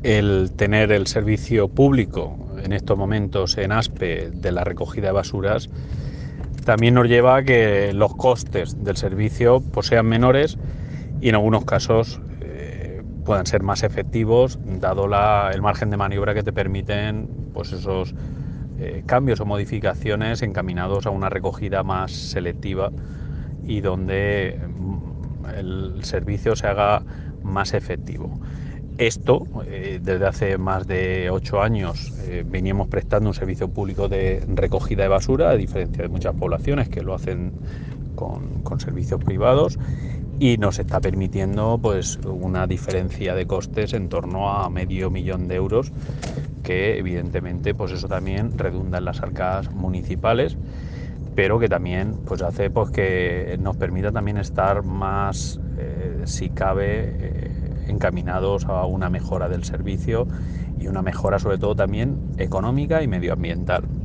El tener el servicio público en estos momentos en Aspe de la recogida de basuras también nos lleva a que los costes del servicio pues sean menores y en algunos casos puedan ser más efectivos dado el margen de maniobra que te permiten pues esos cambios o modificaciones encaminados a una recogida más selectiva y donde el servicio se haga más efectivo. Esto, desde hace más de 8 años, veníamos prestando un servicio público de recogida de basura, a diferencia de muchas poblaciones que lo hacen con servicios privados, y nos está permitiendo pues una diferencia de costes en torno a €500.000, que evidentemente pues eso también redunda en las arcas municipales, pero que también pues hace pues que nos permita también estar más, si cabe, encaminados a una mejora del servicio y una mejora sobre todo también económica y medioambiental.